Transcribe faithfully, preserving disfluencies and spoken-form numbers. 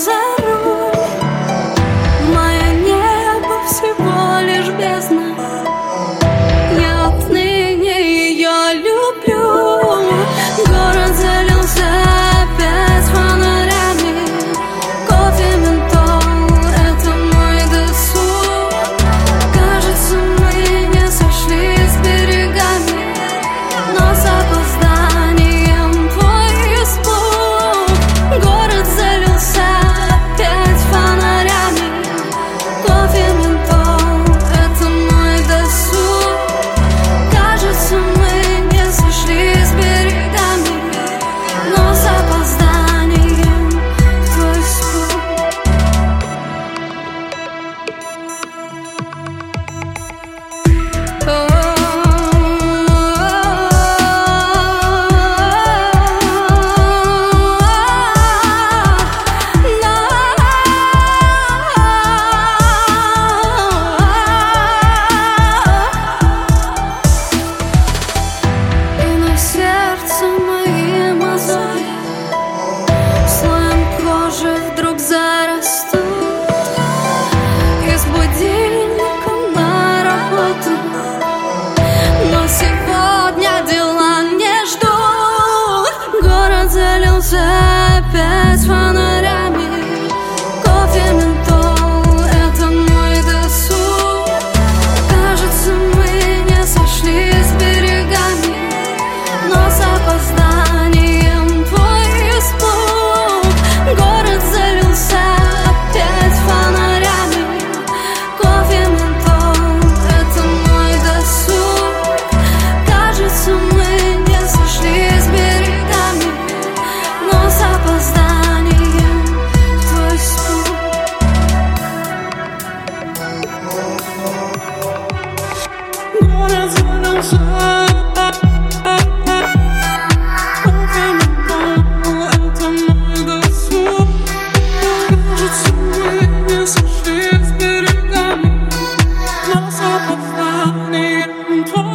за руль. Мое небо всего лишь бездна. Я отныне ее люблю. Город залился опять фонарями. Кофе, ментол — это мой досуг. Кажется, мы не сошлись берегами, но с опозданием твой испуг. Город залился опять фонарями. Кофе, ментол — это мой досуг. Кажется, мы не сошлись берегами, но с опозданием твой испуг. И на сердце мои мозоли слоем кожи вдруг зарастут. И с будильником на работу, но сегодня дела не ждут. Город залился опять фонарями. Кофе, ментол — это мой досуг. Кажется, мы не сошлись берегами, но с опозданием твой испуг. Город залился опять фонарями. Кофе, ментол — это мой досуг. Кажется, мы не сошлись берегами, но с опозданием твой испуг. Город залился. Кофе, ментол — это мой досуг. Кажется, мы не сошлись берегами, но с опозданием твой